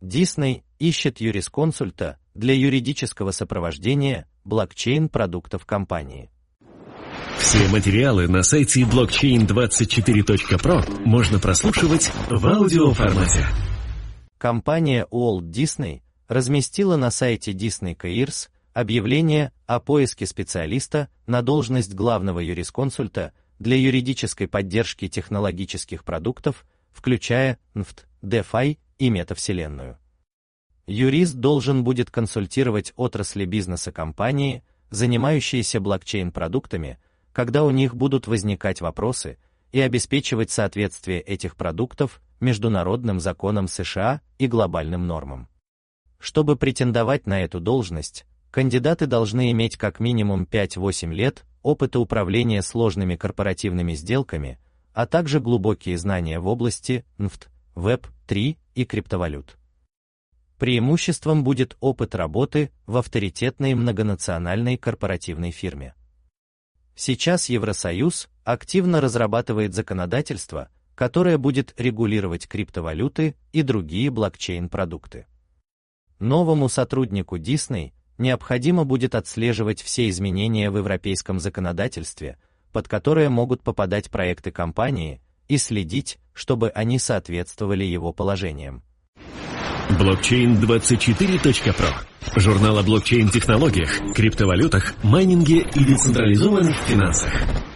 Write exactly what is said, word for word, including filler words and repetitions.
Disney ищет юрисконсульта для юридического сопровождения блокчейн-продуктов компании. Все материалы на сайте блокчейн двадцать четыре точка про можно прослушивать в аудиоформате. Компания Walt Disney разместила на сайте Disney Careers объявление о поиске специалиста на должность главного юрисконсульта для юридической поддержки технологических продуктов, включая эн эф ти, DeFi и метавселенную. Юрист должен будет консультировать отрасли бизнеса компании, занимающиеся блокчейн-продуктами, когда у них будут возникать вопросы, и обеспечивать соответствие этих продуктов международным законам США и глобальным нормам. Чтобы претендовать на эту должность, кандидаты должны иметь как минимум пять-восемь лет опыта управления сложными корпоративными сделками, а также глубокие знания в области эн эф ти, веб три и криптовалют. Преимуществом будет опыт работы в авторитетной многонациональной корпоративной фирме. Сейчас Евросоюз активно разрабатывает законодательство, которое будет регулировать криптовалюты и другие блокчейн-продукты. Новому сотруднику Disney необходимо будет отслеживать все изменения в европейском законодательстве, под которые могут попадать проекты компании, и следить, чтобы они соответствовали его положениям. блокчейн двадцать четыре точка про. Журнал о блокчейн-технологиях, криптовалютах, майнинге и децентрализованных финансах.